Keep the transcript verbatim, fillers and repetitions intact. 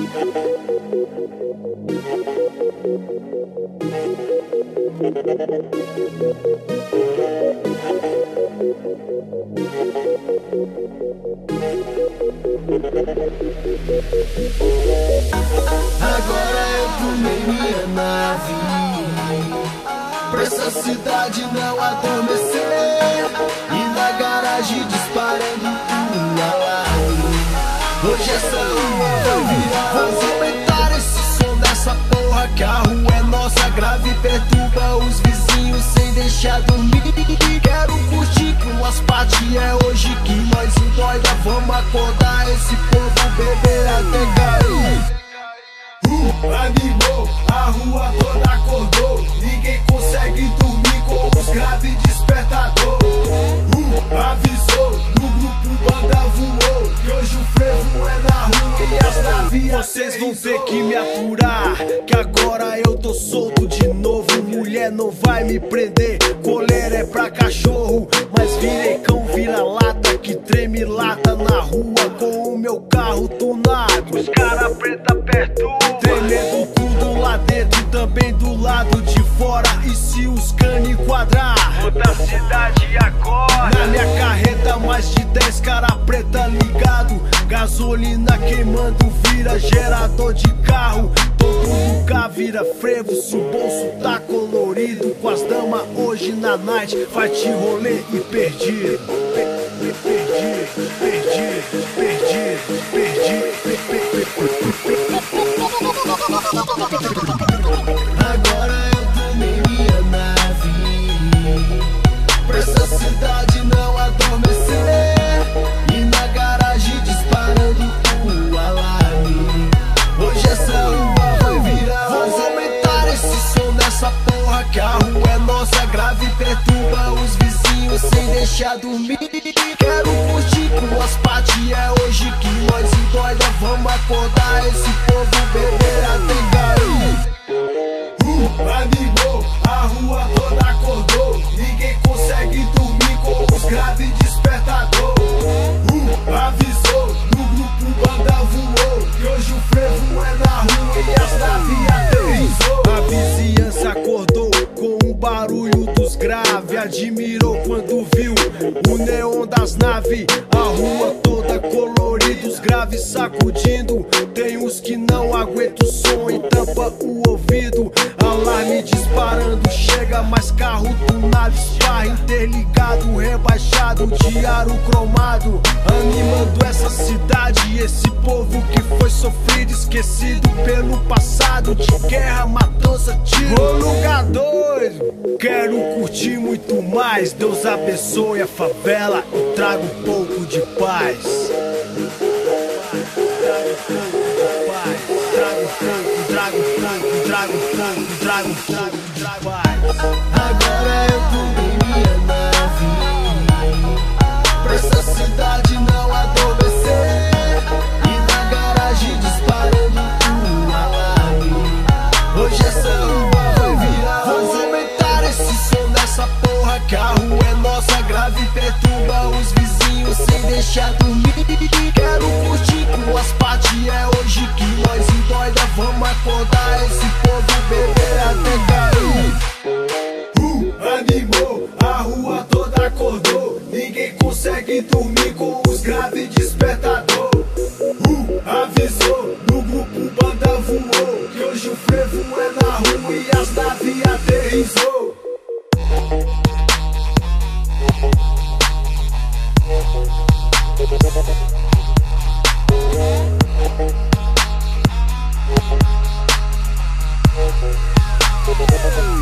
Agora eu tomei minha nave pra essa cidade não adormecer, e na garagem disparando um alarme. Hoje essa rua vai virar. Vamos aumentar esse som dessa porra, que a rua é nossa, grave perturba os vizinhos sem deixar dormir. Quero curtir com as partes, é hoje que nós endoida. Vamos acordar esse povo, beber até cair. Uh, animou, a rua toda acordou, ninguém consegue dormir com os graves despertador. Uh, avisou, no grupo banda voou, que hoje o frevo é na rua e as navias. Vocês vão ter que me aturar, que agora eu tô solto de novo. Mulher não vai me prender, colher é pra cachorro, mas virei cão vira-lata que treme lata na rua com o meu carro tunado. Os cara preta perto, tremendo tudo lá dentro, também do lado de fora. E se os cane quadrar, toda a cidade acorda. Na minha carreta mais de dez cara preta ligado, gasolina queimando, vira gerador de carro. Todo lugar vira frevo, se o bolso tá colorido. Com as damas hoje na night, vai te rolê e perdi. Perdi, perdi, perdi, perdi, perdi. Agora eu tomei minha nave pra essa cidade não adormecer, e na garagem disparando o alarme. Hoje essa rua vai virar. Vamos aumentar esse som dessa porra, que a rua é nossa, grave perturba os vizinhos sem deixar dormir. Quero curtir com as partes, é hoje que nós endoida. Vamos acordar esse povo, beber até cair. Uh, animou, a rua toda acordou, ninguém consegue dormir com os graves despertador. Uh, avisou, no grupo banda voou, que hoje o frevo é na rua e as navias aterrissou. A vizinhança acordou com o barulho dos graves, admirou quando viu o neon das naves. A rua toda colorida, os graves sacudindo. Tem uns que não aguentam o som e tampa o ouvido. Alarme disparando, chega mais carro do nada, esparra interligado, rebaixado de aro cromado, animando essa cidade e esse povo que foi sofrido, esquecido pelo passado de guerra, matança, tiro. Ô lugar doido, quero curtir muito mais. Deus abençoe a favela e traga um pouco de paz. Traga um pouco, traga um pouco, traga um pouco, traga um pouco, traga um pouco. Agora eu tomei minha nave pra essa cidade não adormecer, e na garagem disparando um alarme. Hoje essa rua vai virar. Vamos aumentar esse som dessa porra, que a rua é nossa, grave perturba os vizinhos sem deixar dormir. Quero curtir com as partes, é hoje que nós endoida. Vamos acordar esse povo, beber até cair. Uh, animou, a rua toda acordou, ninguém consegue dormir com os graves despertador. Uh, avisou, no grupo banda voou, que hoje o frevo é na rua e as naves aterrissou. We'll be right back.